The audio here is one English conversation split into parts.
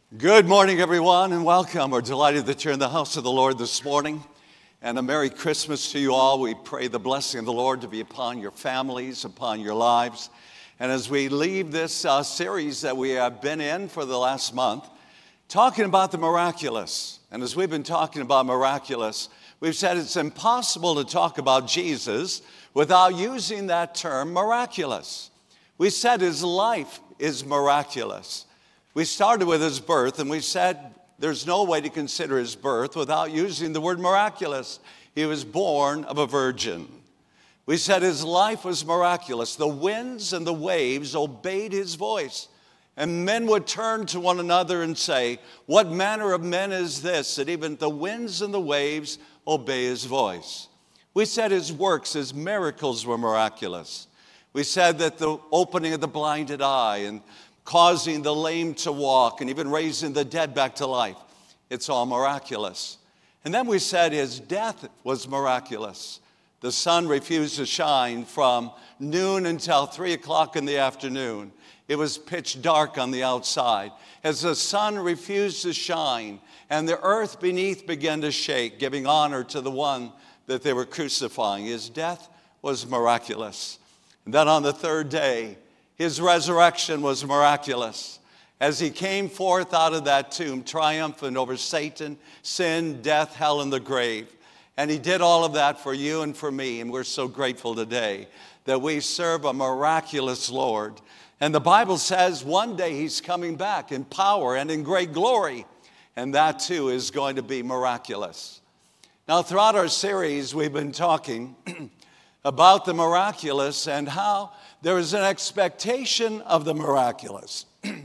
Good morning, everyone, and welcome. We're delighted that you're in the house of the Lord this morning. And a Merry Christmas to you all. We pray the blessing of the Lord to be upon your families, upon your lives. And as we leave this series that we have been in for the last month, talking about the miraculous. And as we've been talking about miraculous, we've said it's impossible to talk about Jesus without using that term miraculous. We said his life is miraculous. We started with his birth, and we said there's no way to consider his birth without using the word miraculous. He was born of a virgin. We said his life was miraculous. The winds and the waves obeyed his voice. And men would turn to one another and say, "What manner of men is this, that even the winds and the waves obey his voice?" We said his works, his miracles were miraculous. We said that the opening of the blinded eye and causing the lame to walk, and even raising the dead back to life. It's all miraculous. And then we said his death was miraculous. The sun refused to shine from noon until 3 o'clock in the afternoon. It was pitch dark on the outside. As the sun refused to shine, and the earth beneath began to shake, giving honor to the one that they were crucifying. His death was miraculous. And then on the third day, his resurrection was miraculous. As he came forth out of that tomb, triumphant over Satan, sin, death, hell, and the grave. And he did all of that for you and for me. And we're so grateful today that we serve a miraculous Lord. And the Bible says one day he's coming back in power and in great glory. And that too is going to be miraculous. Now, throughout our series, we've been talking about the miraculous and how there is an expectation of the miraculous.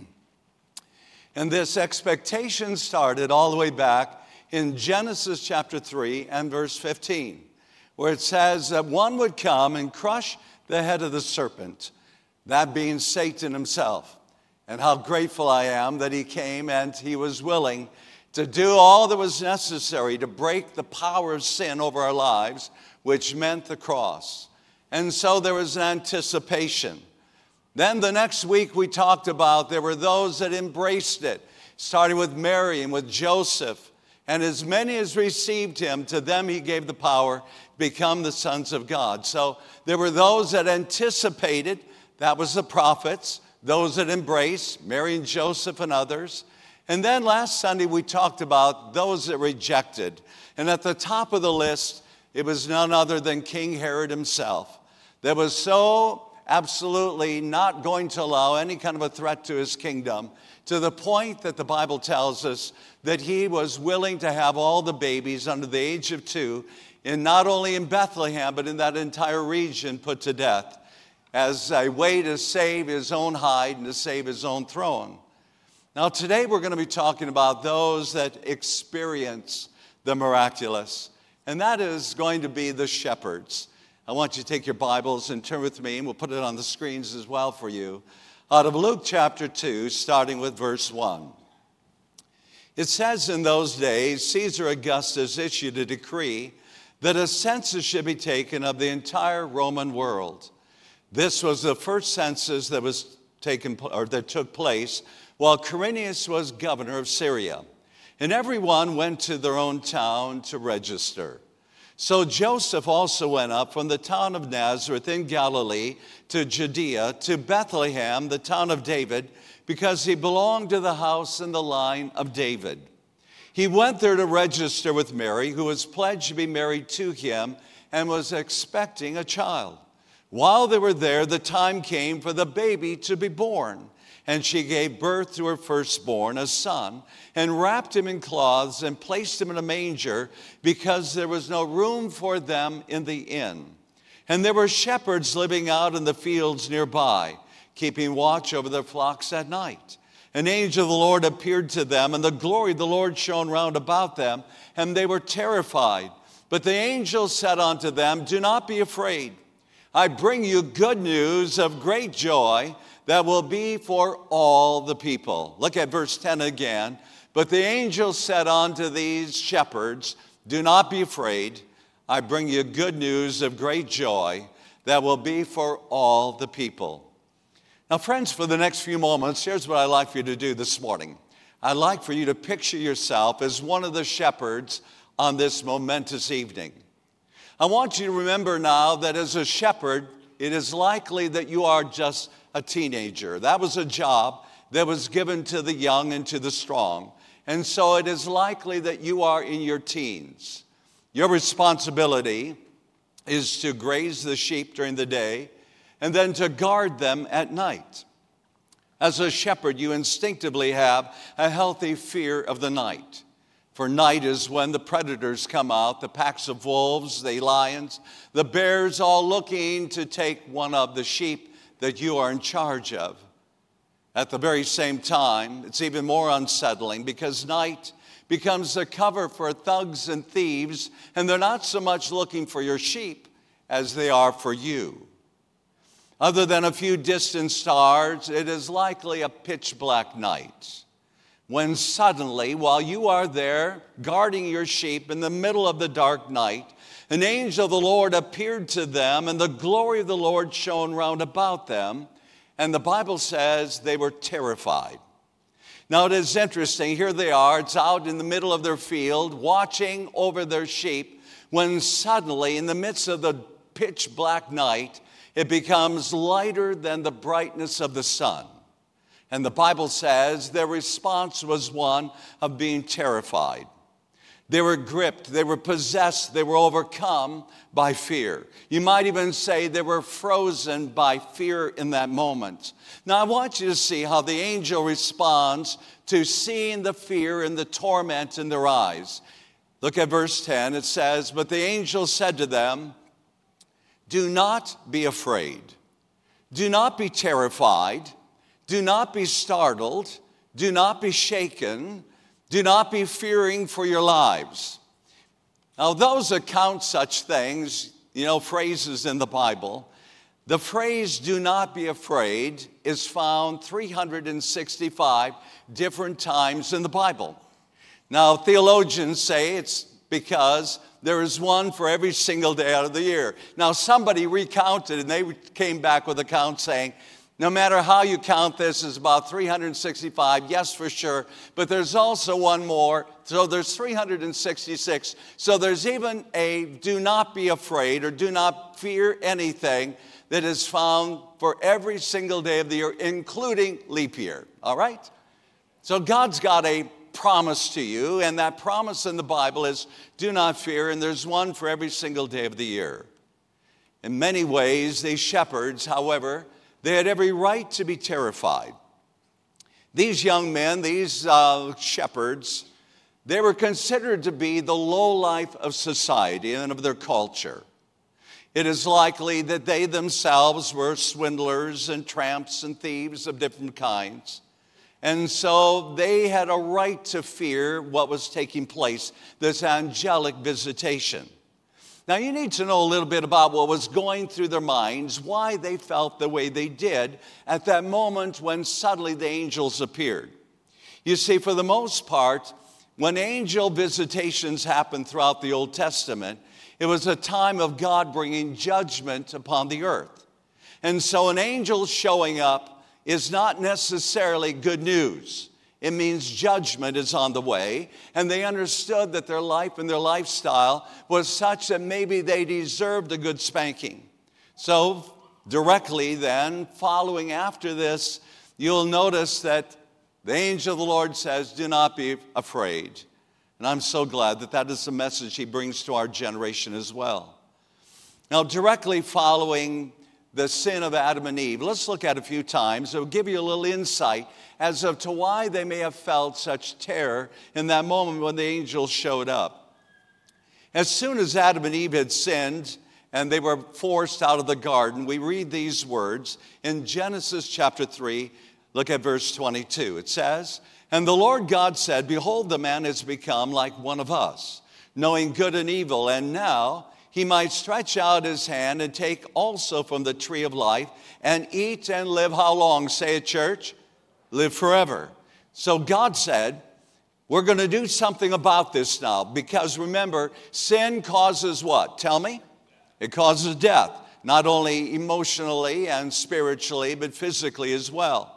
And this expectation started all the way back in Genesis chapter 3 and verse 15, where it says that one would come and crush the head of the serpent, that being Satan himself. And how grateful I am that he came and he was willing to do all that was necessary to break the power of sin over our lives, which meant the cross. And so there was an anticipation. Then the next week we talked about there were those that embraced it, starting with Mary and with Joseph. And as many as received him, to them he gave the power to become the sons of God. So there were those that anticipated, that was the prophets, those that embraced, Mary and Joseph and others. And then last Sunday we talked about those that rejected. And at the top of the list, it was none other than King Herod himself, that was so absolutely not going to allow any kind of a threat to his kingdom, to the point that the Bible tells us that he was willing to have all the babies under the age of 2, and not only in Bethlehem, but in that entire region put to death, as a way to save his own hide and to save his own throne. Now today we're going to be talking about those that experience the miraculous. And that is going to be the shepherds. I want you to take your Bibles and turn with me, and we'll put it on the screens as well for you. Out of Luke chapter 2, starting with verse 1. It says, "In those days, Caesar Augustus issued a decree that a census should be taken of the entire Roman world. This was the first census that took place while Quirinius was governor of Syria. And everyone went to their own town to register. So Joseph also went up from the town of Nazareth in Galilee to Judea, to Bethlehem, the town of David, because he belonged to the house and the line of David. He went there to register with Mary, who was pledged to be married to him and was expecting a child. While they were there, the time came for the baby to be born. And she gave birth to her firstborn, a son, and wrapped him in cloths and placed him in a manger because there was no room for them in the inn. And there were shepherds living out in the fields nearby, keeping watch over their flocks at night. An angel of the Lord appeared to them, and the glory of the Lord shone round about them, and they were terrified. But the angel said unto them, 'Do not be afraid. I bring you good news of great joy that will be for all the people.'" Look at verse 10 again. "But the angel said unto these shepherds, 'Do not be afraid. I bring you good news of great joy that will be for all the people.'" Now, friends, for the next few moments, here's what I'd like for you to do this morning. I'd like for you to picture yourself as one of the shepherds on this momentous evening. I want you to remember now that as a shepherd, it is likely that you are just a teenager. That was a job that was given to the young and to the strong. And so it is likely that you are in your teens. Your responsibility is to graze the sheep during the day and then to guard them at night. As a shepherd, you instinctively have a healthy fear of the night. For night is when the predators come out, the packs of wolves, the lions, the bears, all looking to take one of the sheep that you are in charge of. At the very same time, it's even more unsettling because night becomes a cover for thugs and thieves, and they're not so much looking for your sheep as they are for you. Other than a few distant stars, it is likely a pitch black night when suddenly, while you are there guarding your sheep in the middle of the dark night, an angel of the Lord appeared to them, and the glory of the Lord shone round about them, and the Bible says they were terrified. Now it is interesting, here they are, it's out in the middle of their field, watching over their sheep, when suddenly, in the midst of the pitch black night, it becomes lighter than the brightness of the sun. And the Bible says their response was one of being terrified. They were gripped, they were possessed, they were overcome by fear. You might even say they were frozen by fear in that moment. Now I want you to see how the angel responds to seeing the fear and the torment in their eyes. Look at verse 10. It says, "But the angel said to them, 'Do not be afraid. Do not be terrified. Do not be startled. Do not be shaken. Do not be fearing for your lives.'" Now, those account such things, phrases in the Bible. The phrase, "do not be afraid," is found 365 different times in the Bible. Now, theologians say it's because there is one for every single day out of the year. Now, somebody recounted, and they came back with a count saying, no matter how you count this, is about 365, yes, for sure, but there's also one more, so there's 366. So there's even a "do not be afraid" or "do not fear anything" that is found for every single day of the year, including leap year, all right? So God's got a promise to you, and that promise in the Bible is "do not fear," and there's one for every single day of the year. In many ways, these shepherds, however, they had every right to be terrified. These young men, these shepherds, they were considered to be the lowlife of society and of their culture. It is likely that they themselves were swindlers and tramps and thieves of different kinds. And so they had a right to fear what was taking place, this angelic visitation. Now, you need to know a little bit about what was going through their minds, why they felt the way they did at that moment when suddenly the angels appeared. You see, for the most part, when angel visitations happened throughout the Old Testament, it was a time of God bringing judgment upon the earth. And so an angel showing up is not necessarily good news. It means judgment is on the way, and they understood that their life and their lifestyle was such that maybe they deserved a good spanking. So directly then, following after this, you'll notice that the angel of the Lord says, "Do not be afraid." And I'm so glad that that is the message he brings to our generation as well. Now, directly following the sin of Adam and Eve, let's look at a few times. It will give you a little insight as to why they may have felt such terror in that moment when the angels showed up. As soon as Adam and Eve had sinned and they were forced out of the garden, we read these words in Genesis chapter 3. Look at verse 22. It says, "And the Lord God said, Behold, the man has become like one of us, knowing good and evil, and now he might stretch out his hand and take also from the tree of life and eat and live." How long? Say it, church. Live forever. So God said, we're going to do something about this now, because remember, sin causes what? Tell me. It causes death, not only emotionally and spiritually, but physically as well.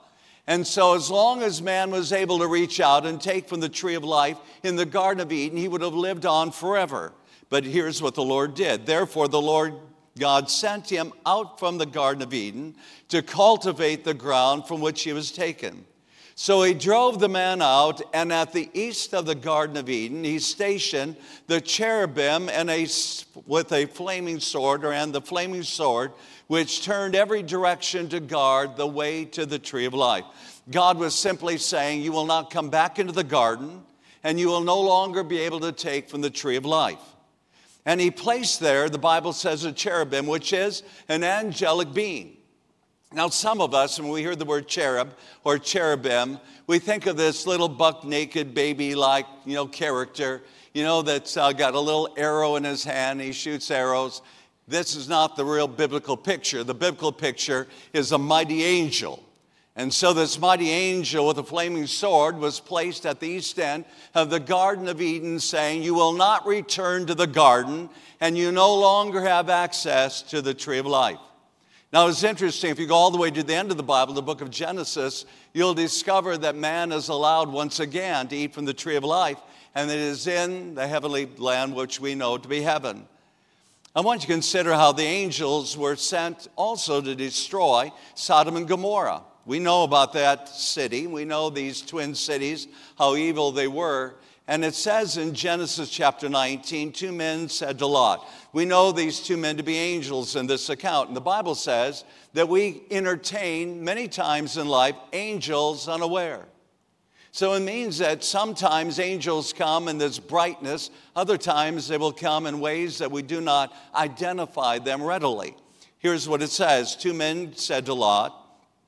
And so as long as man was able to reach out and take from the tree of life in the Garden of Eden, he would have lived on forever. But here's what the Lord did. Therefore, the Lord God sent him out from the Garden of Eden to cultivate the ground from which he was taken. So he drove the man out, and at the east of the Garden of Eden, he stationed the cherubim and with a flaming sword, and the flaming sword, which turned every direction to guard the way to the tree of life. God was simply saying, you will not come back into the garden, and you will no longer be able to take from the tree of life. And he placed there, the Bible says, a cherubim, which is an angelic being. Now, some of us, when we hear the word cherub or cherubim, we think of this little buck-naked baby-like, character, that's got a little arrow in his hand. He shoots arrows. This is not the real biblical picture. The biblical picture is a mighty angel. And so this mighty angel with a flaming sword was placed at the east end of the Garden of Eden, saying, you will not return to the garden, and you no longer have access to the tree of life. Now, it's interesting, if you go all the way to the end of the Bible, the book of Genesis, you'll discover that man is allowed once again to eat from the tree of life, and it is in the heavenly land which we know to be heaven. I want you to consider how the angels were sent also to destroy Sodom and Gomorrah. We know about that city. We know these twin cities, how evil they were. And it says in Genesis chapter 19, 2 men said to Lot. We know these 2 men to be angels in this account. And the Bible says that we entertain many times in life angels unaware. So it means that sometimes angels come in this brightness. Other times they will come in ways that we do not identify them readily. Here's what it says. 2 men said to Lot,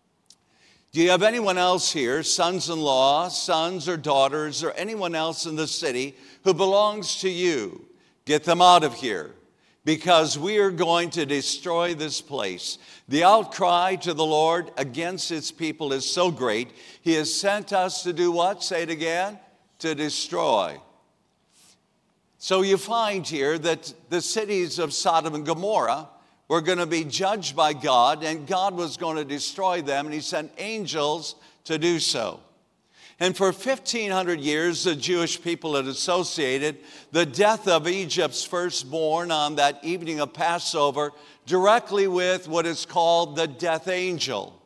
do you have anyone else here, sons-in-law, sons or daughters, or anyone else in the city who belongs to you? Get them out of here, because we are going to destroy this place. The outcry to the Lord against his people is so great, he has sent us to do what? Say it again. To destroy. So you find here that the cities of Sodom and Gomorrah were going to be judged by God, and God was going to destroy them, and he sent angels to do so. And for 1,500 years, the Jewish people had associated the death of Egypt's firstborn on that evening of Passover directly with what is called the death angel.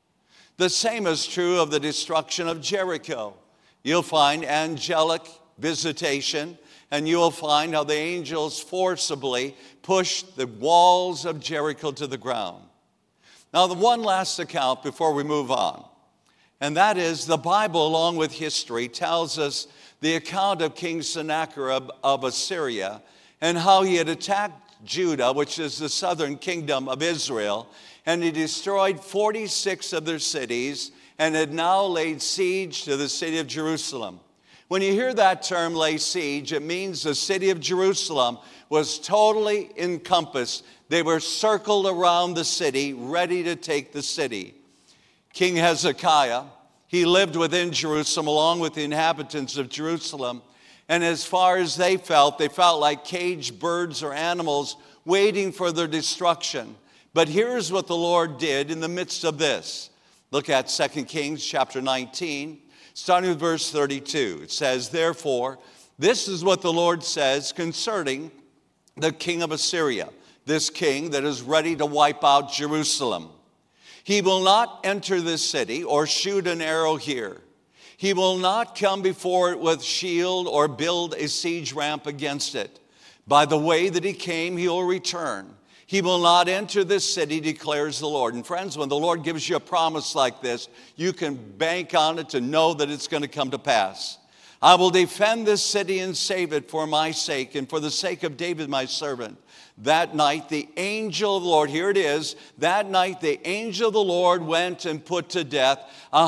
The same is true of the destruction of Jericho. You'll find angelic visitation, and you will find how the angels forcibly pushed the walls of Jericho to the ground. Now, the one last account before we move on, and that is the Bible, along with history, tells us the account of King Sennacherib of Assyria and how he had attacked Judah, which is the southern kingdom of Israel, and he destroyed 46 of their cities and had now laid siege to the city of Jerusalem. When you hear that term, lay siege, it means the city of Jerusalem was totally encompassed. They were circled around the city, ready to take the city. King Hezekiah, he lived within Jerusalem along with the inhabitants of Jerusalem. And as far as they felt like caged birds or animals waiting for their destruction. But here's what the Lord did in the midst of this. Look at 2 Kings chapter 19. Starting with verse 32, it says, therefore, this is what the Lord says concerning the king of Assyria, this king that is ready to wipe out Jerusalem. He will not enter this city or shoot an arrow here. He will not come before it with shield or build a siege ramp against it. By the way that he came, he will return. He will not enter this city, declares the Lord. And friends, when the Lord gives you a promise like this, you can bank on it to know that it's going to come to pass. I will defend this city and save it for my sake and for the sake of David, my servant. That night, the angel of the Lord, here it is, that night the angel of the Lord went and put to death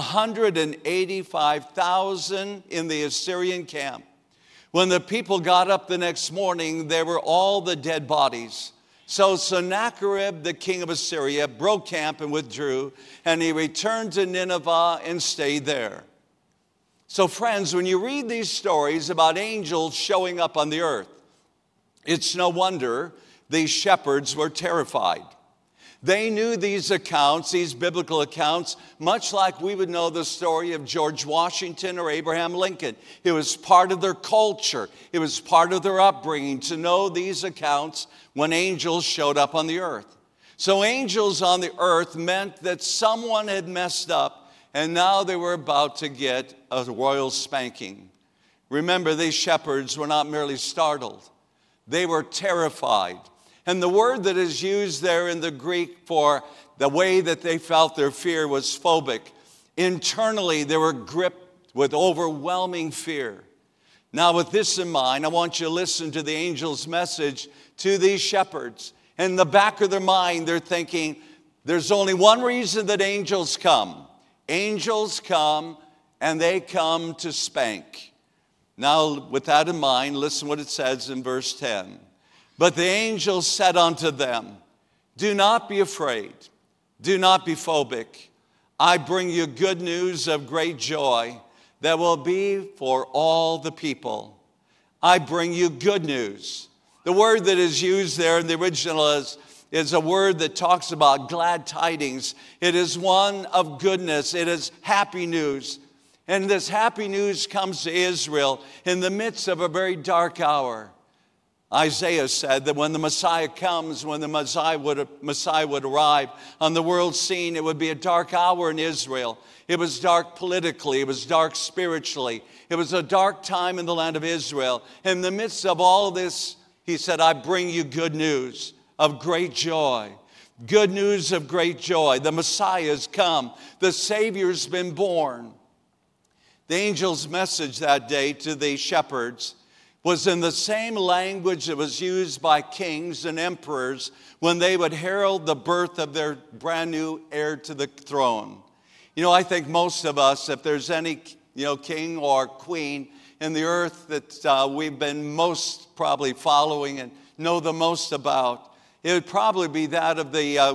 185,000 in the Assyrian camp. When the people got up the next morning, there were all the dead bodies. So Sennacherib, the king of Assyria, broke camp and withdrew, and he returned to Nineveh and stayed there. So friends, when you read these stories about angels showing up on the earth, it's no wonder these shepherds were terrified. They knew these accounts, these biblical accounts, much like we would know the story of George Washington or Abraham Lincoln. It was part of their culture. It was part of their upbringing to know these accounts when angels showed up on the earth. So angels on the earth meant that someone had messed up, and now they were about to get a royal spanking. Remember, these shepherds were not merely startled. They were terrified. And the word that is used there in the Greek for the way that they felt their fear was phobic. Internally, they were gripped with overwhelming fear. Now, with this in mind, I want you to listen to the angel's message to these shepherds. In the back of their mind, they're thinking, there's only one reason that angels come. Angels come, and they come to spank. Now, with that in mind, listen what it says in verse 10. But the angel said unto them, do not be afraid, do not be phobic. I bring you good news of great joy that will be for all the people. I bring you good news. The word that is used there in the original is a word that talks about glad tidings. It is one of goodness. It is happy news. And this happy news comes to Israel in the midst of a very dark hour. Isaiah said that when the Messiah comes, when the Messiah would arrive on the world scene, it would be a dark hour in Israel. It was dark politically. It was dark spiritually. It was a dark time in the land of Israel. In the midst of all this, he said, I bring you good news of great joy. Good news of great joy. The Messiah has come. The Savior's been born. The angel's message that day to the shepherds was in the same language that was used by kings and emperors when they would herald the birth of their brand new heir to the throne. You know, I think most of us, if there's any, king or queen in the earth that we've been most probably following and know the most about, it would probably be that of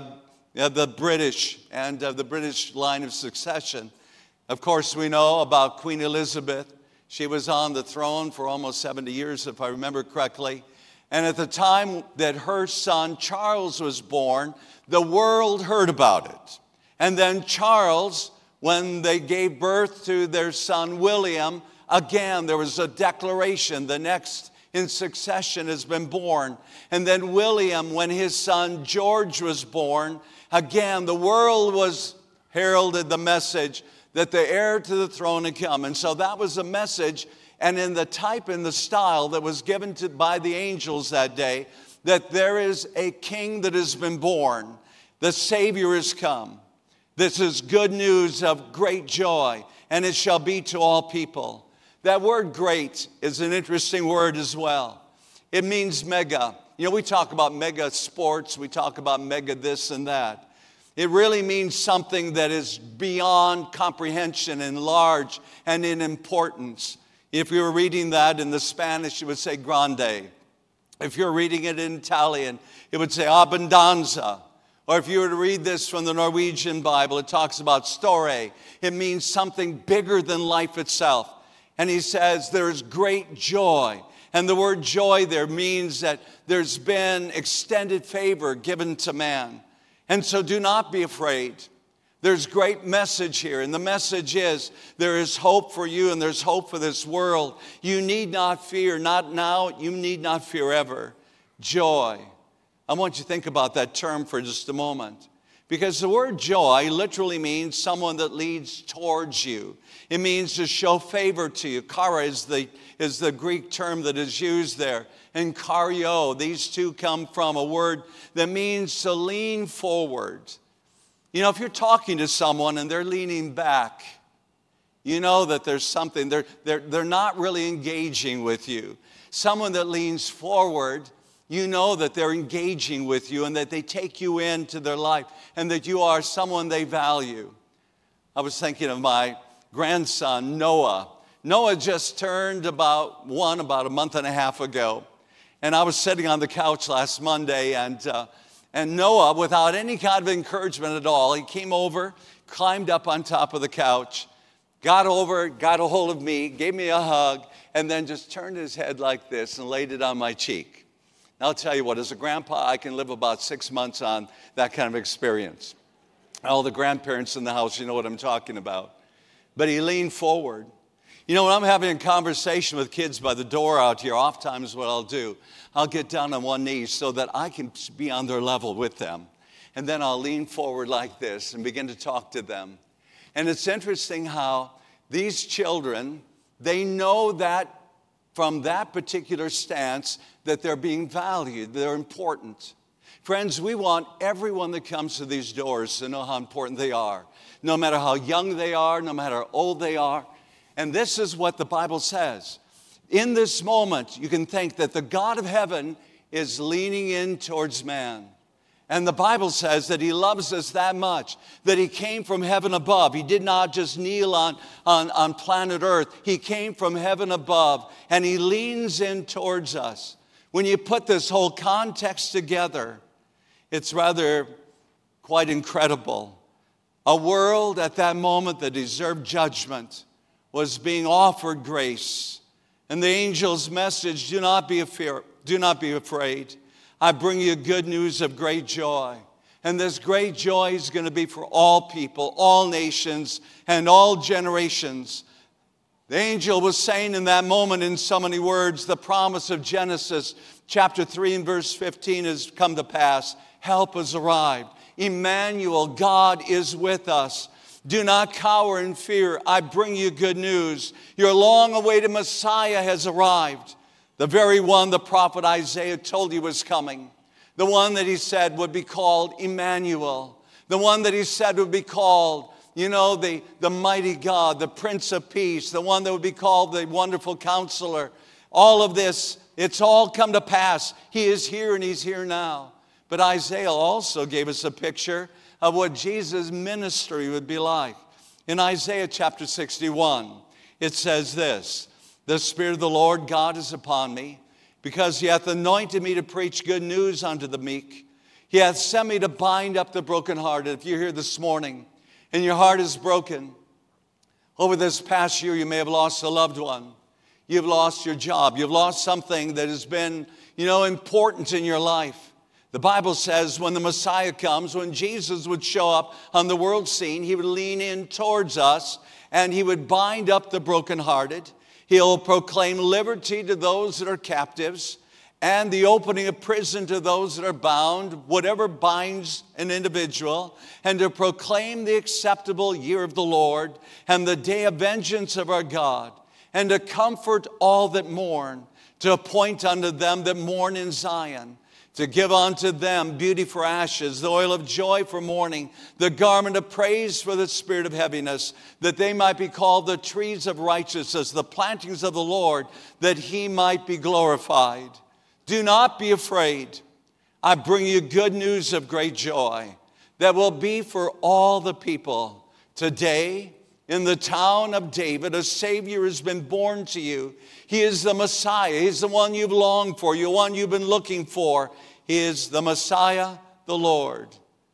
the British and the British line of succession. Of course, we know about Queen Elizabeth. She was on the throne for almost 70 years, if I remember correctly. And at the time that her son Charles was born, the world heard about it. And then Charles, when they gave birth to their son William, again, there was a declaration. The next in succession has been born. And then William, when his son George was born, again, the world was heralded the message that the heir to the throne had come. And so that was a message, and in the type and the style that was given by the angels that day, that there is a king that has been born. The Savior has come. This is good news of great joy, and it shall be to all people. That word great is an interesting word as well. It means mega. We talk about mega sports. We talk about mega this and that. It really means something that is beyond comprehension and large and in importance. If you were reading that in the Spanish, it would say grande. If you're reading it in Italian, it would say abbondanza. Or if you were to read this from the Norwegian Bible, it talks about store. It means something bigger than life itself. And he says there's great joy. And the word joy there means that there's been extended favor given to man. And so do not be afraid. There's great message here. And the message is there is hope for you and there's hope for this world. You need not fear. Not now. You need not fear ever. Joy. I want you to think about that term for just a moment. Because the word joy literally means someone that leads towards you. It means to show favor to you. Chara is the Greek term that is used there. And chario, these two come from a word that means to lean forward. If you're talking to someone and they're leaning back, you know that there's something, they're not really engaging with you. Someone that leans forward, you know that they're engaging with you and that they take you into their life and that you are someone they value. I was thinking of my grandson, Noah. Noah just turned about a month and a half ago. And I was sitting on the couch last Monday, and Noah, without any kind of encouragement at all, he came over, climbed up on top of the couch, got over, got a hold of me, gave me a hug, and then just turned his head like this and laid it on my cheek. I'll tell you what, as a grandpa, I can live about 6 months on that kind of experience. All the grandparents in the house, you know what I'm talking about. But he leaned forward. You know, when I'm having a conversation with kids by the door out here, oftentimes what I'll do, I'll get down on one knee so that I can be on their level with them. And then I'll lean forward like this and begin to talk to them. And it's interesting how these children, they know that from that particular stance that they're being valued, they're important. Friends, we want everyone that comes to these doors to know how important they are, no matter how young they are, no matter how old they are. And this is what the Bible says. In this moment, you can think that the God of heaven is leaning in towards man. And the Bible says that he loves us that much, that he came from heaven above. He did not just kneel on planet Earth. He came from heaven above, and he leans in towards us. When you put this whole context together, it's rather quite incredible. A world at that moment that deserved judgment was being offered grace. And the angel's message, do not be afraid. I bring you good news of great joy. And this great joy is going to be for all people, all nations, and all generations. The angel was saying in that moment in so many words, the promise of Genesis chapter 3 and verse 15 has come to pass. Help has arrived. Emmanuel, God is with us. Do not cower in fear. I bring you good news. Your long-awaited Messiah has arrived. The very one the prophet Isaiah told you was coming. The one that he said would be called Emmanuel. The one that he said would be called, the mighty God, the Prince of Peace. The one that would be called the Wonderful Counselor. All of this, it's all come to pass. He is here and he's here now. But Isaiah also gave us a picture of what Jesus' ministry would be like. In Isaiah chapter 61, it says this, the Spirit of the Lord God is upon me, because he hath anointed me to preach good news unto the meek. He hath sent me to bind up the brokenhearted. If you're here this morning and your heart is broken, over this past year you may have lost a loved one. You've lost your job. You've lost something that has been, important in your life. The Bible says when the Messiah comes, when Jesus would show up on the world scene, he would lean in towards us and he would bind up the brokenhearted. He'll proclaim liberty to those that are captives and the opening of prison to those that are bound, whatever binds an individual, and to proclaim the acceptable year of the Lord and the day of vengeance of our God, and to comfort all that mourn, to appoint unto them that mourn in Zion, to give unto them beauty for ashes, the oil of joy for mourning, the garment of praise for the spirit of heaviness, that they might be called the trees of righteousness, the plantings of the Lord, that he might be glorified. Do not be afraid. I bring you good news of great joy that will be for all the people. Today, in the town of David, a Savior has been born to you. He is the Messiah. He's the one you've longed for, the one you've been looking for. He is the Messiah, the Lord.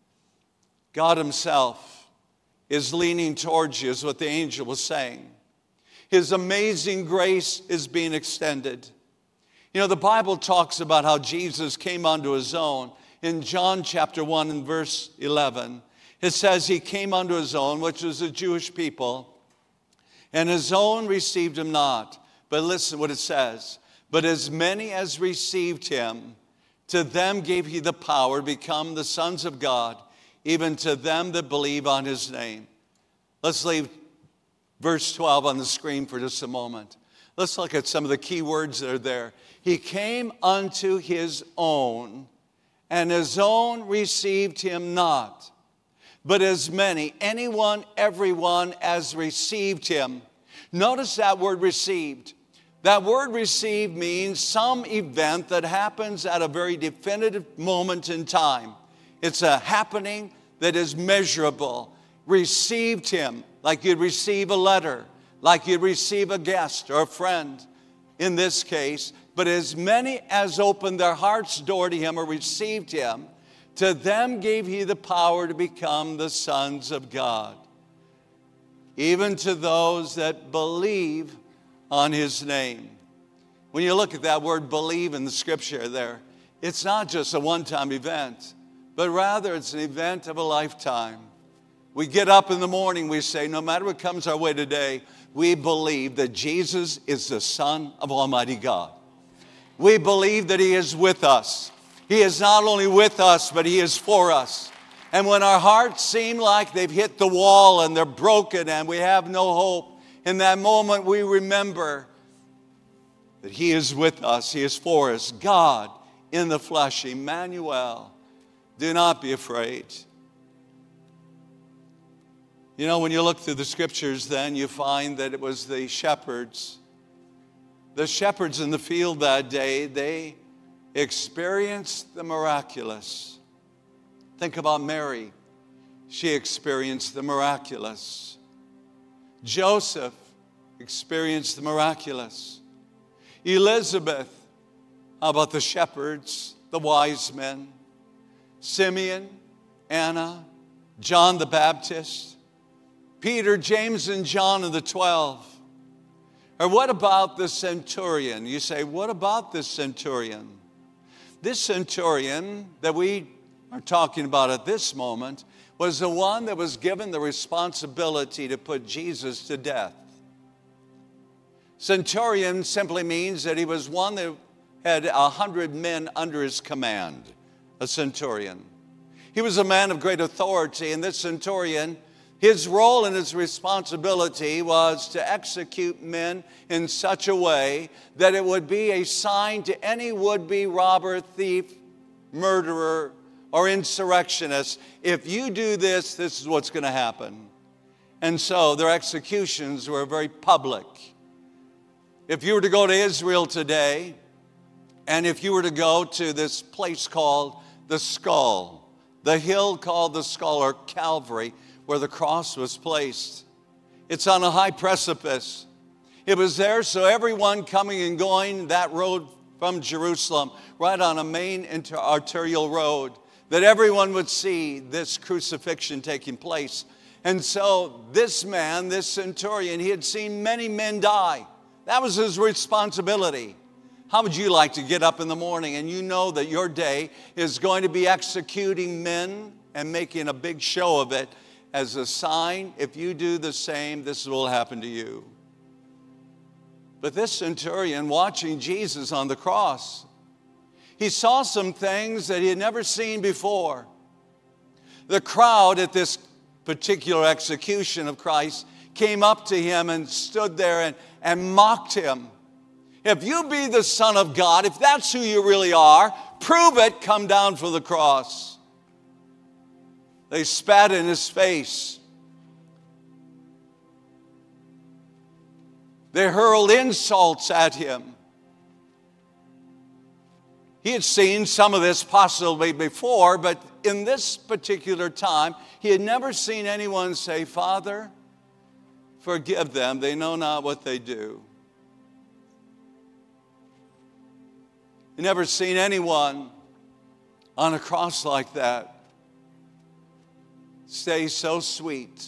God himself is leaning towards you, is what the angel was saying. His amazing grace is being extended. The Bible talks about how Jesus came unto his own. In John chapter 1 and verse 11, it says he came unto his own, which was the Jewish people, and his own received him not. But listen what it says. But as many as received him, to them gave he the power to become the sons of God, even to them that believe on his name. Let's leave verse 12 on the screen for just a moment. Let's look at some of the key words that are there. He came unto his own, and his own received him not. But as many, anyone, everyone, as received him. Notice that word received. That word received means some event that happens at a very definitive moment in time. It's a happening that is measurable. Received him, like you'd receive a letter, like you'd receive a guest or a friend in this case. But as many as opened their heart's door to him or received him, to them gave he the power to become the sons of God, even to those that believe on his name. When you look at that word believe in the scripture there, It's not just a one-time event, but rather it's an event of a lifetime. We get up in the morning, we say, no matter what comes our way today, we believe that Jesus is the Son of Almighty God. We believe that He is with us. He is not only with us, but He is for us. And when our hearts seem like they've hit the wall and they're broken and we have no hope, in that moment we remember that He is with us. He is for us. God in the flesh, Emmanuel. Do not be afraid. You know, when you look through the scriptures, then you find that it was the shepherds. The shepherds in the field that day, they experienced the miraculous. Think about Mary. She experienced the miraculous. Joseph experienced the miraculous. Elizabeth, how about the shepherds, the wise men? Simeon, Anna, John the Baptist, Peter, James, and John and the 12. Or what about the centurion? You say, what about this centurion? This centurion that we are talking about at this moment was the one that was given the responsibility to put Jesus to death. Centurion simply means that he was one that had 100 men under his command, a centurion. He was a man of great authority, and this centurion, his role and his responsibility was to execute men in such a way that it would be a sign to any would-be robber, thief, murderer, or insurrectionist. If you do this, this is what's going to happen. And so their executions were very public. If you were to go to Israel today, and if you were to go to this place called the Skull, the hill called the Skull or Calvary, where the cross was placed, it's on a high precipice. It was there so everyone coming and going that road from Jerusalem, right on a main arterial road, that everyone would see this crucifixion taking place. And so this man, this centurion, he had seen many men die. That was his responsibility. How would you like to get up in the morning and you know that your day is going to be executing men and making a big show of it as a sign, if you do the same, this will happen to you. But this centurion, watching Jesus on the cross, he saw some things that he had never seen before. The crowd at this particular execution of Christ came up to him and stood there and mocked him. If you be the Son of God, if that's who you really are, prove it, come down from the cross. They spat in his face. They hurled insults at him. He had seen some of this possibly before, but in this particular time, he had never seen anyone say, Father, forgive them, they know not what they do. He never seen anyone on a cross like that stay so sweet,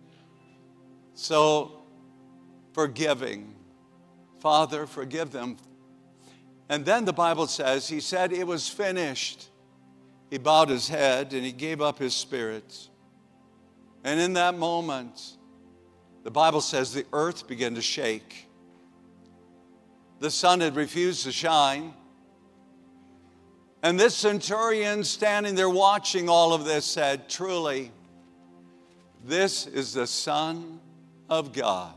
so forgiving. Father, forgive them. And then the Bible says, he said, it was finished. He bowed his head and he gave up his spirit. And in that moment, the Bible says the earth began to shake. The sun had refused to shine. And this centurion standing there watching all of this said, truly, this is the Son of God.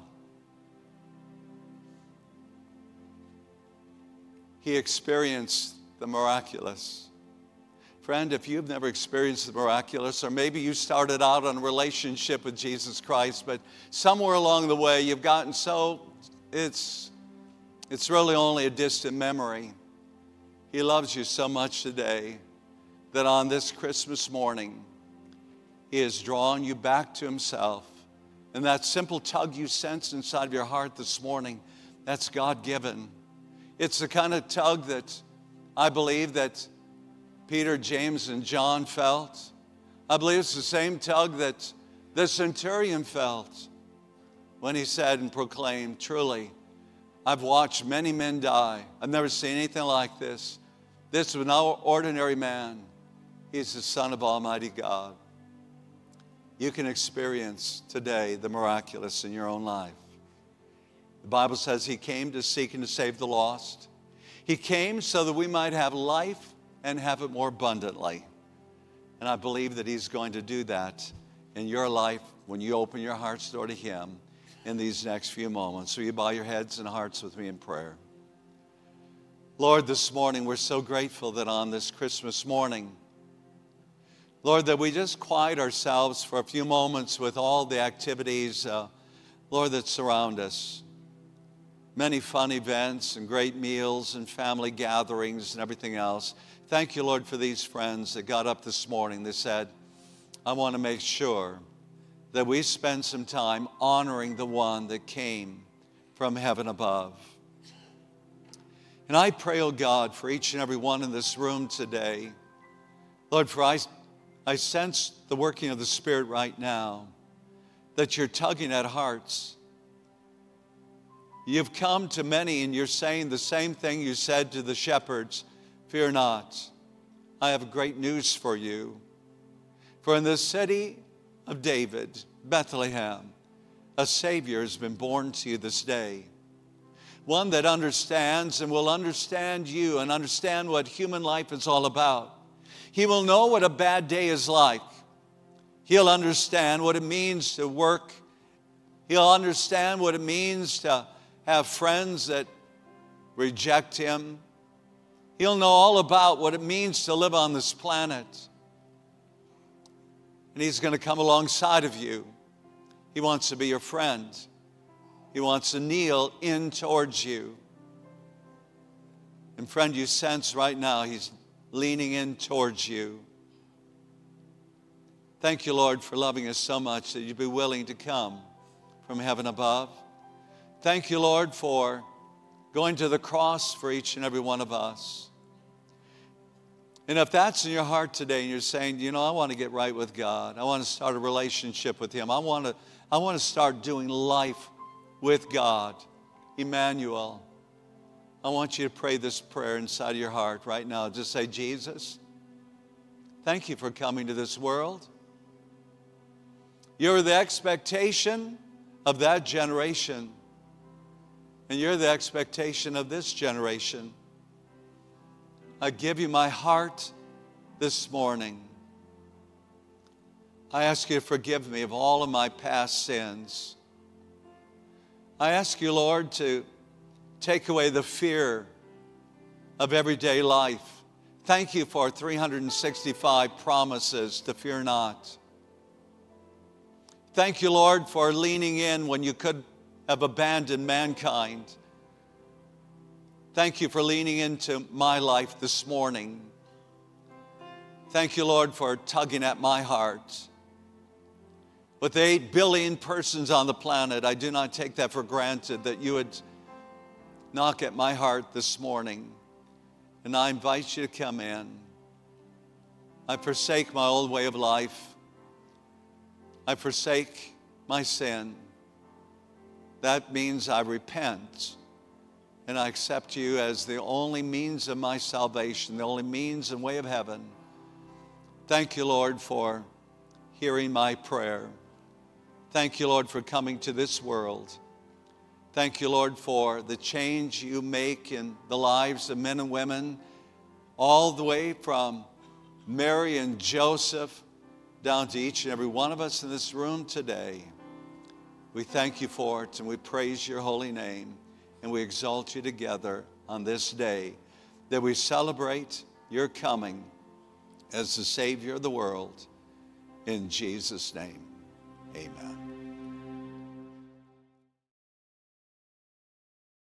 He experienced the miraculous. Friend, if you've never experienced the miraculous, or maybe you started out on a relationship with Jesus Christ, but somewhere along the way you've gotten so, it's really only a distant memory. He loves you so much today that on this Christmas morning, He has drawn you back to Himself. And that simple tug you sense inside of your heart this morning, that's God-given. It's the kind of tug that I believe that Peter, James, and John felt. I believe it's the same tug that the centurion felt when he said and proclaimed, truly, I've watched many men die. I've never seen anything like this. This was no ordinary man. He's the Son of Almighty God. You can experience today the miraculous in your own life. The Bible says he came to seek and to save the lost. He came so that we might have life and have it more abundantly. And I believe that he's going to do that in your life when you open your heart's door to him in these next few moments. So you bow your heads and hearts with me in prayer. Lord, this morning we're so grateful that on this Christmas morning, Lord, that we just quiet ourselves for a few moments with all the activities, Lord, that surround us. Many fun events and great meals and family gatherings and everything else. Thank you, Lord, for these friends that got up this morning. They said, I want to make sure that we spend some time honoring the one that came from heaven above. And I pray, oh God, for each and every one in this room today. Lord, for I sense the working of the Spirit right now, that you're tugging at hearts. You've come to many and you're saying the same thing you said to the shepherds. Fear not, I have great news for you. For in the city of David, Bethlehem, a Savior has been born to you this day. One that understands and will understand you and understand what human life is all about. He will know what a bad day is like. He'll understand what it means to work. He'll understand what it means to have friends that reject him. He'll know all about what it means to live on this planet. And he's going to come alongside of you. He wants to be your friend. He wants to kneel in towards you. And friend, you sense right now he's leaning in towards you. Thank you, Lord, for loving us so much that you'd be willing to come from heaven above. Thank you, Lord, for going to the cross for each and every one of us. And if that's in your heart today and you're saying, you know, I want to get right with God. I want to start a relationship with him. I want to start doing life with God. Emmanuel, I want you to pray this prayer inside of your heart right now. Just say, Jesus, thank you for coming to this world. You're the expectation of that generation. And you're the expectation of this generation. I give you my heart this morning. I ask you to forgive me of all of my past sins. I ask you, Lord, to take away the fear of everyday life. Thank you for 365 promises to fear not. Thank you, Lord, for leaning in when you could have abandoned mankind. Thank you for leaning into my life this morning. Thank you, Lord, for tugging at my heart. With 8 billion persons on the planet, I do not take that for granted that you would knock at my heart this morning. And I invite you to come in. I forsake my old way of life. I forsake my sin. That means I repent and I accept you as the only means of my salvation, the only means and way of heaven. Thank you, Lord, for hearing my prayer. Thank you, Lord, for coming to this world. Thank you, Lord, for the change you make in the lives of men and women, all the way from Mary and Joseph down to each and every one of us in this room today. We thank you for it, and we praise your holy name, and we exalt you together on this day that we celebrate your coming as the Savior of the world. In Jesus' name, amen.